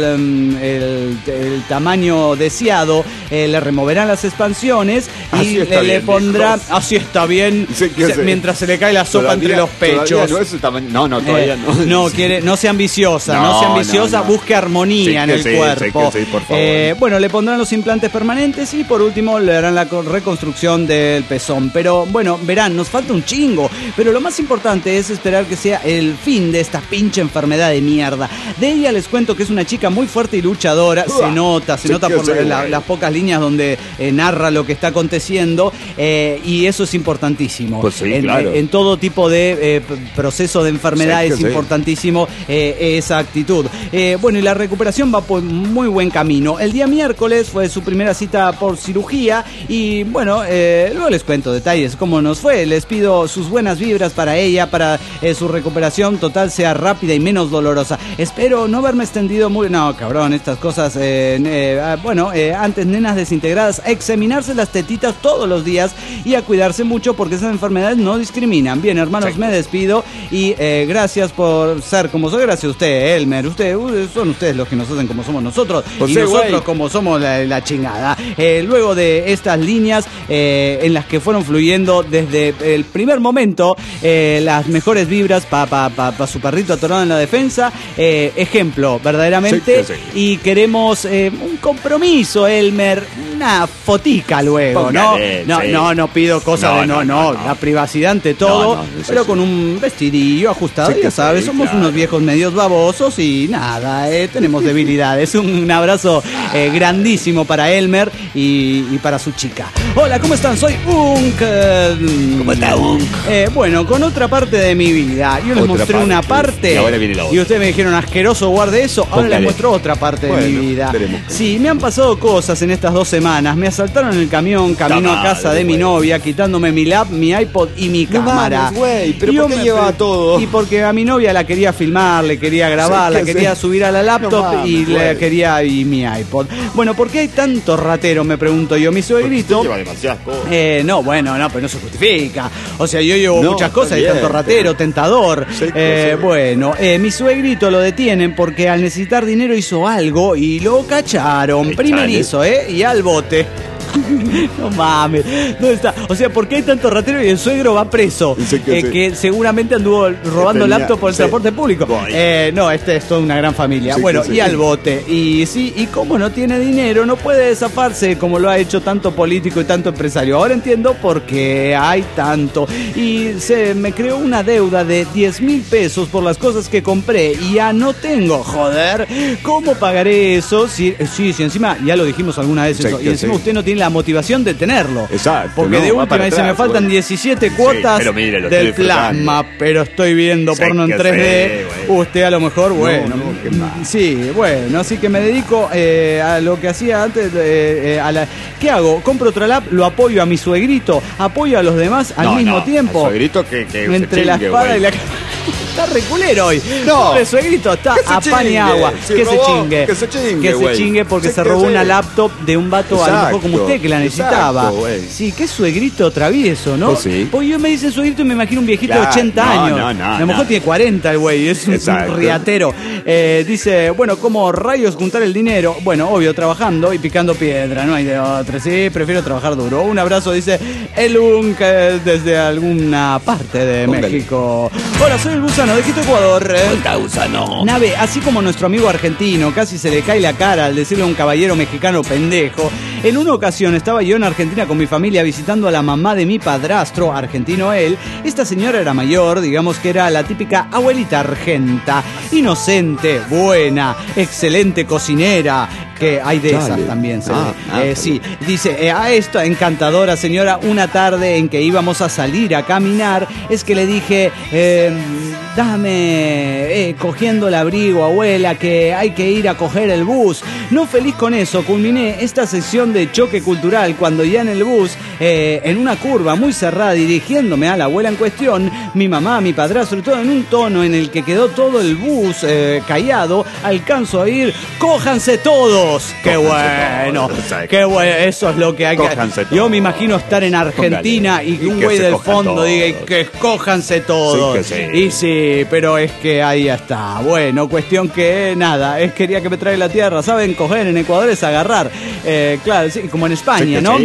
el tamaño deseado, le removerán las expansiones y le pondrá, así está bien, mientras se le cae la sopa entre los pechos. Todavía no. No sea ambiciosa, busque armonía en el cuerpo. Por favor. Bueno, le pondrán los implantes permanentes y por último le harán la reconstrucción del pezón. Pero bueno, verán, nos falta un chingo. Pero lo más importante es esperar que sea el fin de esta pinche enfermedad de mierda. De ella les cuento que es una chica muy fuerte y luchadora. Se nota por las pocas líneas donde narra lo que está aconteciendo. Y eso es importantísimo. Pues sí, claro. En todo tipo de proceso de enfermedad es importantísimo esa actitud. Bueno, y la recuperación va por muy buen camino. El día miércoles fue su primera cita por cirugía y bueno, luego les cuento detalles cómo nos fue. Les pido sus buenas vibras para ella, para su recuperación total sea rápida y menos dolorosa. Espero no haberme extendido muy... No, cabrón, estas cosas... antes, nenas desintegradas, a examinarse las tetitas todos los días y a cuidarse mucho porque esas enfermedades no discriminan. Bien, hermanos, me despido y gracias por ser como soy. Gracias a usted, Elmer. Son ustedes los que nos hacen como somos nosotros y nosotros como somos la chingada. Luego de estas líneas en las que fueron fluyendo desde el primer momento las mejores vibras para su perrito atorado en la defensa, ejemplo verdaderamente, y queremos un compromiso, Elmer, una fotica luego. No pido cosas la privacidad ante todo, pero con un vestidillo ajustado, ya sabes, somos unos viejos medios babosos y nada, tenemos debilidades. Un abrazo grandísimo para Elmer y para su chica. Hola, ¿cómo están? Soy Unk. ¿Cómo está Unk? Bueno, con otra parte de mi vida. Yo les mostré una parte y ahora viene la otra. Y ustedes me dijeron, asqueroso, guarde eso. Ahora les muestro otra parte de mi vida. Sí, me han pasado cosas en estas 2 semanas. Me asaltaron en el camión, camino a casa de mi novia, quitándome mi lap, mi iPod y mi cámara. ¿Pero por qué llevaba todo? Y porque a mi novia la quería filmar, le quería grabar, la quería subir a la laptop y le quería y mi iPod. Bueno, ¿por qué hay tanto ratero? Me pregunto yo. Mi suegrito... lleva demasiadas cosas. Pero no se justifica. O sea, yo llevo muchas cosas y tanto ratero, tentador. Mi suegrito lo detienen porque al necesitar dinero hizo algo y lo cacharon. Primerizo, y al bote. No mames, ¿dónde está? O sea, ¿por qué hay tanto ratero y el suegro va preso? Que seguramente anduvo robando laptop por el transporte público. No, es toda una gran familia. Y al bote. Y como no tiene dinero, no puede zafarse como lo ha hecho tanto político y tanto empresario. Ahora entiendo por qué hay tanto. Y se me creó una deuda de 10.000 pesos por las cosas que compré y ya no tengo. Joder, ¿cómo pagaré eso? Si encima, ya lo dijimos alguna vez eso, y encima usted no tiene la motivación de tenerlo. Exacto. Porque de última dice, me faltan 17 cuotas del plasma, pero estoy viendo porno en 3D. Usted a lo mejor, así que me dedico a lo que hacía antes. ¿Qué hago? Compro otra lap, lo apoyo a mi suegrito, apoyo a los demás al mismo tiempo. El suegrito que entre la espada y la... Está reculero hoy. No, el suegrito está a pan y agua. Que se chingue porque se robó una laptop de un vato a lo mejor como usted que la necesitaba. Sí, qué suegrito travieso, ¿no? Pues yo me dice suegrito y me imagino un viejito de 80 años. A lo mejor tiene 40 el güey, es un riatero. Dice, ¿cómo rayos juntar el dinero? Bueno, obvio, trabajando y picando piedra, no hay de otra. Sí, prefiero trabajar duro. Un abrazo, dice Elunk desde alguna parte de México. Hola, soy el Gusano de Quito, Ecuador. Gusano. Nave, así como nuestro amigo argentino, casi se le cae la cara al decirle a un caballero mexicano pendejo. En una ocasión estaba yo en Argentina con mi familia visitando a la mamá de mi padrastro, argentino él. Esta señora era mayor, digamos que era la típica abuelita argenta, inocente, buena, excelente cocinera, que hay de esas también. Sí, dice, a esta encantadora señora, una tarde en que íbamos a salir a caminar, es que le dije, dame cogiendo el abrigo, abuela, que hay que ir a coger el bus. No feliz con eso, culminé esta sesión de choque cultural cuando ya en el bus, en una curva muy cerrada, dirigiéndome a la abuela en cuestión, mi mamá, mi padrastro, todo en un tono en el que quedó todo el bus callado, alcanzo a oír, cójanse todos. Qué bueno, qué bueno, eso es lo que hay que... Yo me imagino estar en Argentina y que un güey del fondo diga que cójanse todos. Y sí, pero es que ahí está. Bueno, cuestión que nada, quería que me traiga la tierra. ¿Saben? Coger en Ecuador es agarrar. Claro, sí, como en España, ¿no?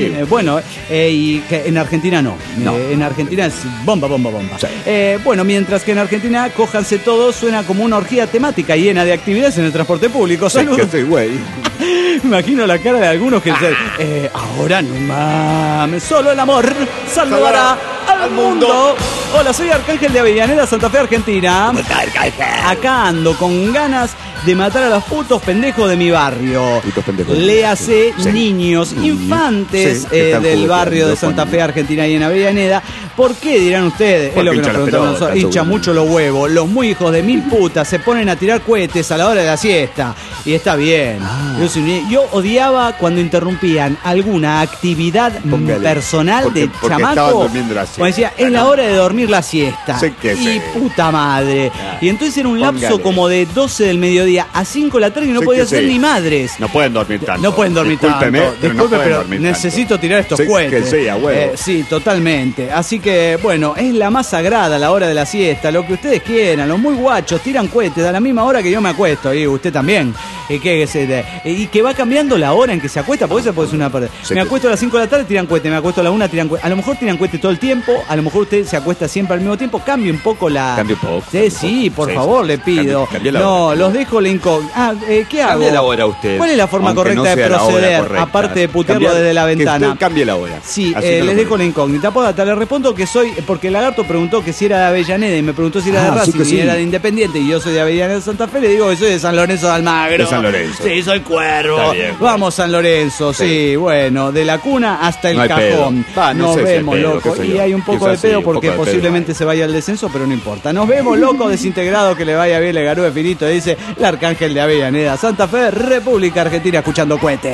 Y que en Argentina no. En Argentina es bomba. Mientras que en Argentina cójanse todos suena como una orgía temática llena de actividades en el transporte público. Saludos. Me imagino la cara de algunos que dicen, ahora no mames, solo el amor salvará al mundo. Hola, soy Arcángel de Avellaneda, Santa Fe, Argentina. Acá ando con ganas de matar a los putos pendejos de mi barrio. Léase niños, infantes del barrio de Santa Fe, Argentina y en Avellaneda. ¿Por qué, dirán ustedes? Es lo que nos preguntamos nosotros. Hincha mucho los huevos. Los muy hijos de mil putas se ponen a tirar cohetes a la hora de la siesta. Y está bien. Yo odiaba cuando interrumpían alguna actividad personal de chamaco. Cuando decía, es la hora de dormir la siesta. Puta madre. Y entonces era un lapso como de 12 del mediodía a 5 de la tarde y no podía ser ni madres. No pueden dormir tanto. No pueden dormir tanto. Disculpe, pero necesito tirar estos cohetes. Sí, totalmente. Así que, bueno, es la más sagrada la hora de la siesta. Lo que ustedes quieran. Los muy guachos tiran cohetes a la misma hora que yo me acuesto. Y usted también. Y que va cambiando la hora en que se acuesta, porque eso puede ser una parte. Me acuesto a las 5 de la tarde, tiran cohete. Me acuesto a la 1, tiran cohete. A lo mejor tiran cohete todo el tiempo. A lo mejor usted se acuesta siempre al mismo tiempo. Cambie un poco la... Cambie un poco. Sí, por favor, le pido. Cambie los dejo la incógnita. ¿Qué hago? Cambie la hora usted. ¿Cuál es la forma correcta de proceder? Aparte de putearlo desde la ventana. Cambie la hora. Sí, les dejo la incógnita. Podata, le respondo que soy... Porque el lagarto preguntó que si era de Avellaneda y me preguntó si era de Racing y era de Independiente y yo soy de Avellaneda de Santa Fe. Le digo que soy de San Lorenzo de Almagro. De San Lorenzo. Sí, soy cuervo. Bien, vamos San Lorenzo, sí, bueno, de la cuna hasta el cajón. Nos vemos, loco. Y hay un poco de pedo porque posiblemente se vaya al descenso, pero no importa. Nos vemos, loco, desintegrado, que le vaya bien, le garúe finito, dice el Arcángel de Avellaneda, Santa Fe, República Argentina, escuchando cohetes.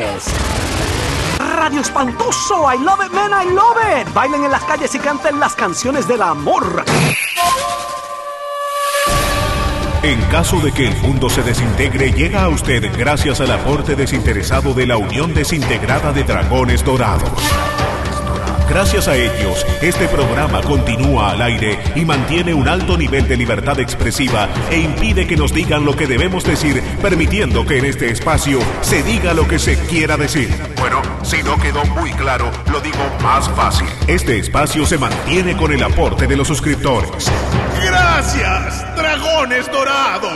Radio espantoso, I love it, man, I love it. Bailen en las calles y canten las canciones del amor. En caso de que el mundo se desintegre, llega a usted gracias al aporte desinteresado de la Unión Desintegrada de Dragones Dorados. Gracias a ellos, este programa continúa al aire y mantiene un alto nivel de libertad expresiva e impide que nos digan lo que debemos decir, permitiendo que en este espacio se diga lo que se quiera decir. Bueno, si no quedó muy claro, lo digo más fácil. Este espacio se mantiene con el aporte de los suscriptores. ¡Gracias, Dragones Dorados!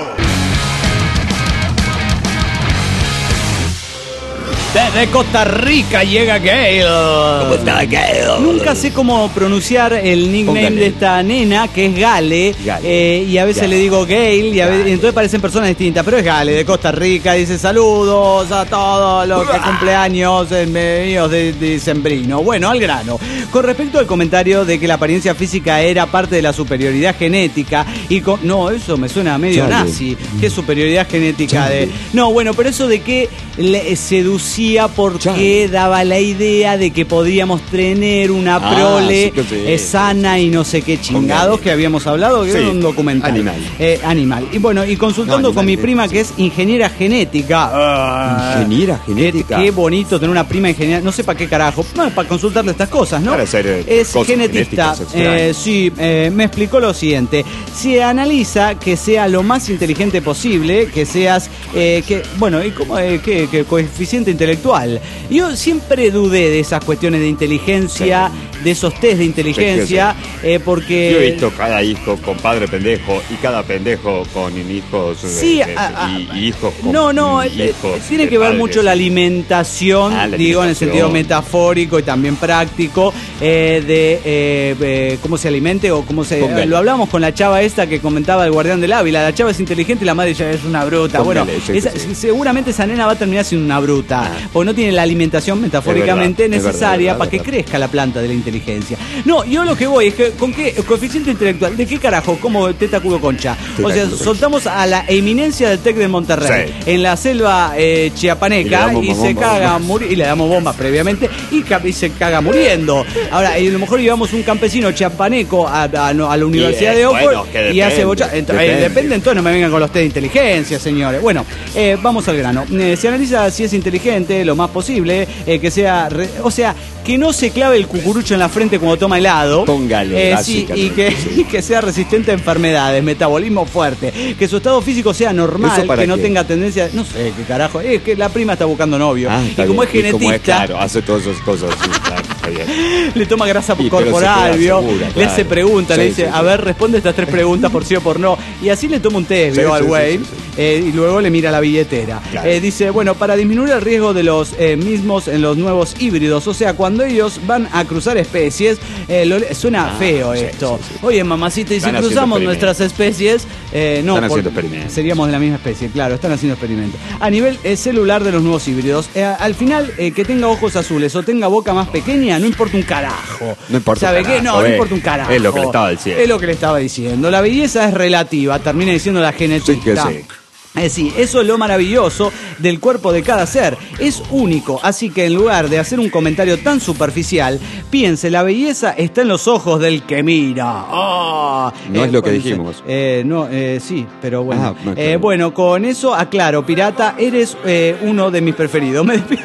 Desde Costa Rica llega Gale. ¿Cómo está Gale? Nunca sé cómo pronunciar el nickname de esta nena, que es Gale. Y a veces le digo Gale, y entonces parecen personas distintas. Pero es Gale, de Costa Rica. Dice saludos a todos los que cumpleaños míos de dicembrino. Bueno, al grano. Con respecto al comentario de que la apariencia física era parte de la superioridad genética. No, eso me suena medio nazi. ¿Qué superioridad genética? No, bueno, pero eso de que le seducía porque daba la idea de que podríamos tener una prole sana y no sé qué chingados que habíamos hablado, que era un documental. Animal. Y bueno, y consultando con mi prima que es ingeniera genética. ¿Ingeniera genética? Qué bonito tener una prima ingeniera. No sé para qué carajo. No, para consultarle estas cosas, ¿no? Para hacer es genetista. Me explicó lo siguiente. Se analiza que sea lo más inteligente posible, que seas, ¿y cómo? ¿Qué coeficiente intelectual? Yo siempre dudé de esas cuestiones de inteligencia, de esos test de inteligencia, porque... Yo he visto cada hijo con padre pendejo y cada pendejo con hijos y hijos con hijos. Tiene que ver mucho la alimentación, digo, en el sentido metafórico y también práctico, de cómo se alimente o cómo se... Lo hablamos con la chava esta que comentaba el Guardián del Ávila. La chava es inteligente y la madre ya es una bruta. Seguramente esa nena va a terminar siendo una bruta, porque no tiene la alimentación metafóricamente necesaria para que crezca la planta de la inteligencia. No, yo lo que voy es que, ¿con qué coeficiente intelectual? ¿De qué carajo? Como teta, culo, concha. O sea, soltamos a la eminencia del TEC de Monterrey en la selva chiapaneca y se caga y le damos bombas previamente y se caga muriendo. Ahora, a lo mejor llevamos un campesino chiapaneco a la Universidad de Oxford y hace bocha. Depende, entonces no me vengan con los test de inteligencia, señores. Bueno, vamos al grano. Se analiza si es inteligente lo más posible, que sea, que no se clave el cucurucho en la frente cuando toma helado. Póngale, y que sea resistente a enfermedades, metabolismo fuerte, que su estado físico sea normal, que no tenga tendencia, no sé qué carajo, es que la prima está buscando novio, y como es genetista, hace todas esas cosas, está bien. Le toma grasa corporal, le hace preguntas, le dice, a ver, responde estas 3 preguntas por sí o por no, y así le toma un test, al güey, y luego le mira la billetera. Dice, bueno, para disminuir el riesgo de los mismos en los nuevos híbridos, o sea, cuando ellos van a cruzar especies, suena feo esto. Oye, mamacita, y si cruzamos nuestras especies, no, están haciendo experimentos. Seríamos de la misma especie, claro, están haciendo experimentos. A nivel celular de los nuevos híbridos, al final, que tenga ojos azules o tenga boca más pequeña, no importa un carajo. No importa. ¿Sabe qué? No importa un carajo. Es lo que le estaba diciendo. Es lo que le estaba diciendo. La belleza es relativa, termina diciendo la genética. Sí, eso es lo maravilloso del cuerpo de cada ser. Es único, así que en lugar de hacer un comentario tan superficial, piense, la belleza está en los ojos del que mira. No es lo que dijimos. Sí, pero bueno. Bueno, con eso aclaro, pirata, eres uno de mis preferidos. Me despido.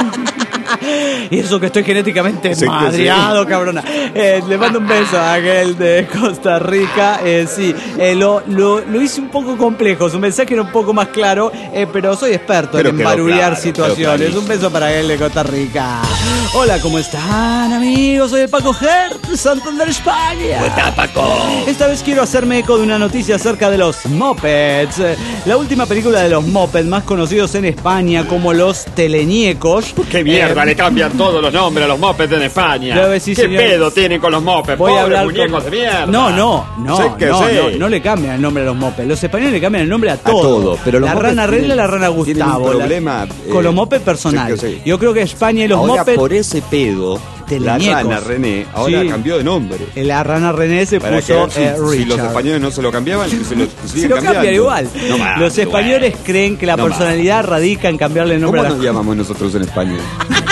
Y eso que estoy genéticamente madreado, cabrona. Le mando un beso a aquel de Costa Rica. Lo hice un poco complejo. Su mensaje era un poco más claro, pero soy experto en embarullar situaciones. Un beso para aquel de Costa Rica. Hola, ¿cómo están, amigos? Soy el Paco Ger, Santander, España. ¿Cómo está, Paco? Esta vez quiero hacerme eco de una noticia acerca de los mopeds. La última película de los mopeds, más conocidos en España como los teleñecos. ¡Qué mierda! Le cambian todos los nombres a los mopeds en España. Sí, ¿Qué pedo tienen con los mopeds? Voy a hablar muñecos de mierda. No le cambian el nombre a los mopeds. Los españoles le cambian el nombre a todo. Pero la rana René y la rana Gustavo. Un problema con los mopeds personales. Yo creo que España y los mopeds. Por ese pedo, la rana René ahora cambió de nombre. La rana René se puso Richard. Si los españoles no se lo cambiaban, se lo cambian igual. Los españoles creen que la personalidad radica en cambiarle el nombre. ¿Cómo nos llamamos nosotros en España?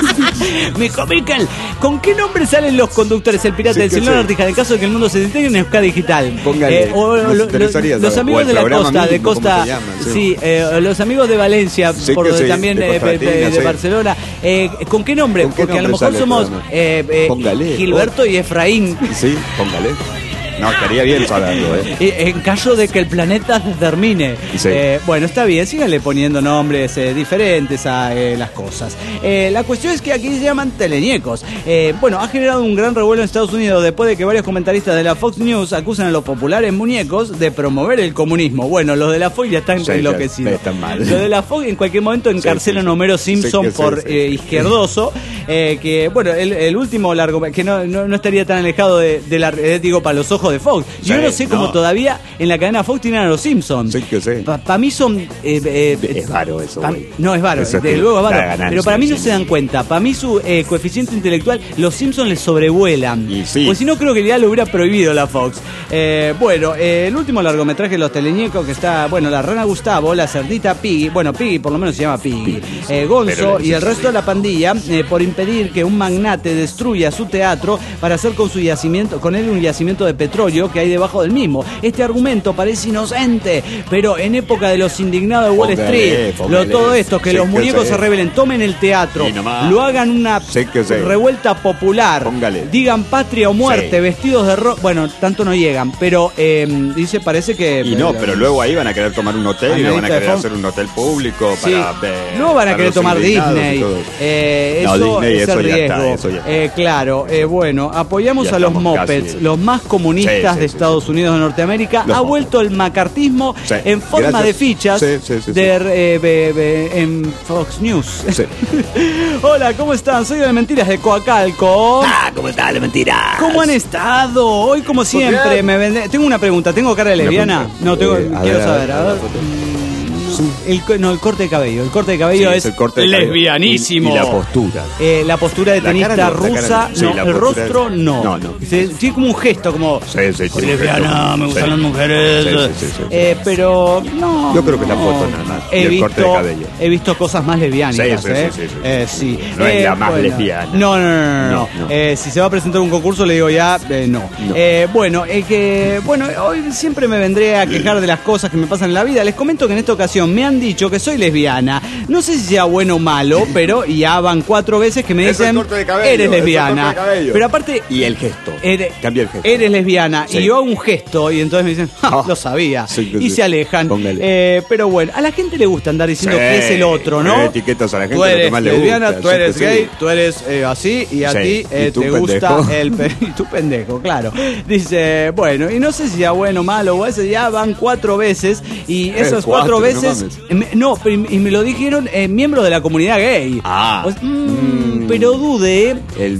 Michael, ¿con qué nombre salen los conductores? El pirata del Silvano Artija, en caso de que el mundo se detenga en Euskadi Digital. Póngale. Los amigos de la costa, los amigos de Valencia, también de Barcelona. ¿Con qué nombre? Porque a lo mejor somos Gilberto y Efraín. Sí, póngale. No, estaría bien saberlo, En caso de que el planeta se termine. Sí. Bueno, está bien, síganle poniendo nombres diferentes a las cosas. La cuestión es que aquí se llaman teleñecos. Bueno, ha generado un gran revuelo en Estados Unidos después de que varios comentaristas de la Fox News acusan a los populares muñecos de promover el comunismo. Bueno, los de la Fox ya están enloquecidos. Están mal. Los de la Fox en cualquier momento encarcelan a Homero Simpson por izquierdoso. Que, bueno, el último largo, que no estaría tan alejado de la digo, para los ojos de Fox. Yo no sé cómo todavía en la cadena Fox tienen a los Simpsons. Sí, que sé. Para mí son... es varo eso. No, es varo. Desde luego es varo. Pero para mí no se dan cuenta. Para mí su coeficiente intelectual, los Simpsons les sobrevuelan. Pues si no, creo que ya lo hubiera prohibido la Fox. Bueno, el último largometraje de los teleñecos, que está, bueno, la rana Gustavo, la cerdita Piggy, bueno, Piggy por lo menos se llama Piggy, Gonzo y el resto de la pandilla, por impedir que un magnate destruya su teatro para hacer con él un yacimiento de petróleo que hay debajo del mismo. Este argumento parece inocente, pero en época de los indignados de Wall Street, todo esto, que los muñecos se rebelen, tomen el teatro, lo hagan una revuelta popular, digan patria o muerte, vestidos de rojo, bueno, tanto no llegan, pero dice, parece que... Y no, pero luego ahí van a querer tomar un hotel y lo van a querer hacer un hotel público para... Luego van a querer tomar Disney. Disney, eso ya está. Claro, bueno, apoyamos a los Muppets, los más comunistas de Estados Unidos de Norteamérica. Ha vuelto el macartismo en forma de fichas en Fox News. Hola, ¿cómo están? Soy de Mentiras de Coacalco. ¿Cómo está de Mentiras? ¿Cómo han estado? Hoy, como siempre, tengo una pregunta. ¿Tengo cara de lesbiana? No, quiero saber. A ver. El corte de cabello. El corte de cabello es lesbianísimo. Y la postura. La postura de tenista rusa. El rostro no. Sí, como un gesto, como soy lesbiana, me gustan las mujeres. Pero no. Yo creo que la foto nada más. El corte de cabello. He visto cosas más lesbianas. Sí. No es la más lesbiana. No. Si se va a presentar un concurso, le digo ya, no. Bueno, hoy siempre me vendré a quejar de las cosas que me pasan en la vida. Les comento que en esta ocasión me han dicho que soy lesbiana. No sé si sea bueno o malo, pero ya van 4 veces que me dicen eres lesbiana. Pero aparte... Y el gesto. Cambia el gesto. Eres lesbiana. Y yo hago un gesto y entonces me dicen, lo sabía. Y se alejan. Pero bueno, a la gente le gusta andar diciendo que es el otro, ¿no? Etiquetas a la gente, tú eres lesbiana, tú eres gay, tú eres así y a ti te gusta y tú pendejo, claro. Dice, bueno, y no sé si sea bueno o malo, o ya van 4 veces y esas 4 veces... y me lo dijeron miembros de la comunidad gay. Pero dude.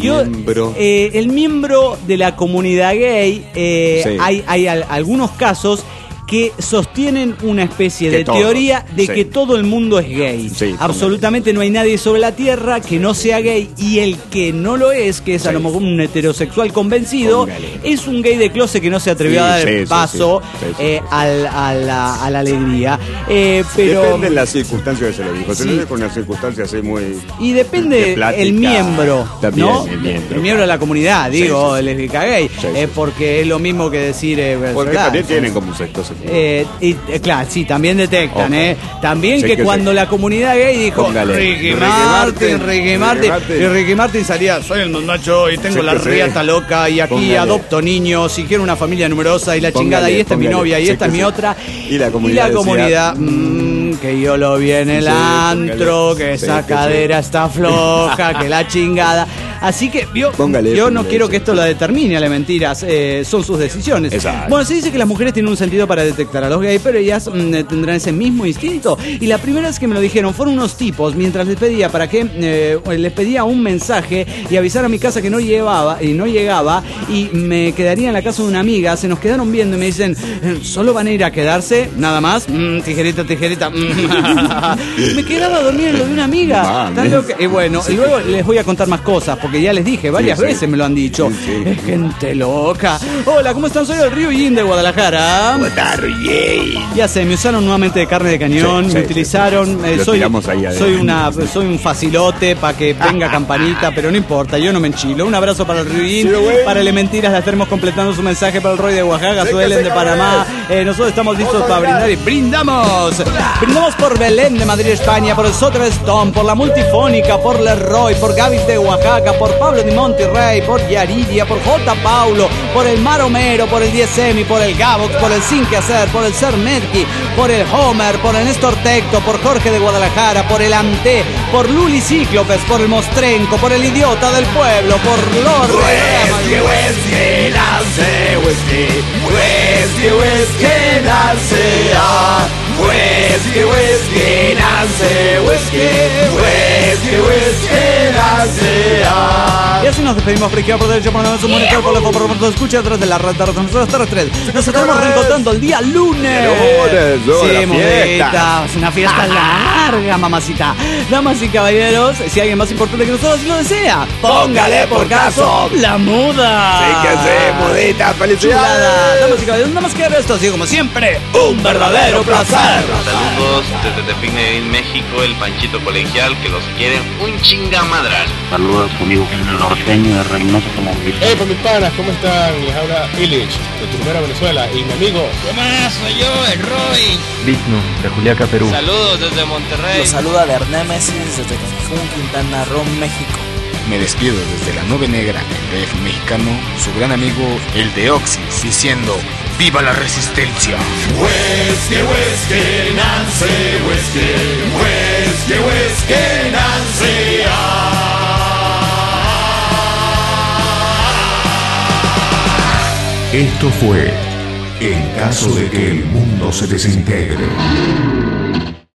El miembro de la comunidad gay, hay algunos casos que sostienen una especie de teoría de que todo el mundo es gay. Absolutamente no hay nadie sobre la tierra que no sea gay, y el que no lo es, que es a lo mejor un heterosexual convencido, es un gay de closet que no se atrevió a dar paso a la alegría. Pero depende de las circunstancias que se lo dijo. Se lo dijo con una circunstancia así muy... Y depende el miembro, también, ¿no? El miembro de la comunidad, digo, lésbica gay. Porque es lo mismo que decir... porque también tienen como un sexo. Claro, sí, también detectan, también que cuando la comunidad gay dijo Ricky Martin salía, soy el Nacho y tengo la riata loca y aquí adopto niños y quiero una familia numerosa y la chingada, y esta es mi novia y esta es mi otra, y la comunidad que yo lo vi en el antro, que esa cadera está floja, que la chingada. Así que yo no quiero que esto lo determine a las mentiras, son sus decisiones. Bueno, se dice que las mujeres tienen un sentido para detectar a los gays, pero ellas tendrán ese mismo instinto. Y la primera vez que me lo dijeron fueron unos tipos, mientras les pedía les pedía un mensaje y avisar a mi casa que no llegaba y me quedaría en la casa de una amiga. Se nos quedaron viendo y me dicen, ¿solo van a ir a quedarse? Nada más. Tijerita. Me quedaba a dormir en lo de una amiga. Y bueno, y luego les voy a contar más cosas, porque ya les dije, varias veces me lo han dicho. Es gente loca. Hola, ¿cómo están? Soy el Ryujin de Guadalajara. ¿Cómo estás, Ryujin? Ya sé, me usaron nuevamente de carne de cañón, me utilizaron. Soy un facilote para que venga campanita, pero no importa, yo no me enchilo. Un abrazo para el Ryujin, para el Mentiras, la tenemos completando su mensaje para el Roy de Oaxaca, su Ellen de Panamá. Nosotros estamos listos para brindar y brindamos. Brindamos por Belén de Madrid, España, por el Soter Stone, por la Multifónica, por Leroy, por Gavis de Oaxaca, por Pablo de Monterrey, por Yaridia, por J. Paulo, por el Mar Homero, por el 10M, por el Gabox, por el Sin Que Hacer, por el Ser Medki, por el Homer, por el Néstor Tecto, por Jorge de Guadalajara, por el Ante, por Luli Cíclopes, por el Mostrenco, por el Idiota del Pueblo, por Lord Whisky, Nancy, whisky, whisky, whisky, Nancy, whisky, whisky, Nancy, whisky, whisky, whisky, Nancy. Y así nos despedimos, friqueado por derecho, por nuestro monitor, por lejos, por nuestro escucha atrás de la red, nosotros terrestres. Nos estaremos reencontrando el día lunes. Sí, modita, es una fiesta larga, mamacita. Damas y caballeros, si alguien más importante que nosotros lo desea, póngale por caso la muda. Sí que sí, mudita, felicidades. Damas y caballeros, nada más que esto ha sido como siempre un verdadero placer. Saludos desde Tepingue, México, el Panchito Colegial, que los quieren un chingamadral. Saludos conmigo, el norteño de Reynoso Tamaulipas. Hey, pues mis panas, ¿cómo están? Les habla Illich, de Turbera, Venezuela, y mi amigo... ¿Qué más? Soy yo, el Roy. Vigno, de Juliaca, Perú. Saludos desde Monterrey. Los saluda Bernémesis desde Cancún, Quintana Roo, México. Me despido desde la Nube Negra, el DF mexicano, su gran amigo, el de Oxys, diciendo... ¡Viva la resistencia! Whisky, whisky, Nancy, whisky, whisky, whisky, Nancy. Esto fue En caso de que el mundo se desintegre.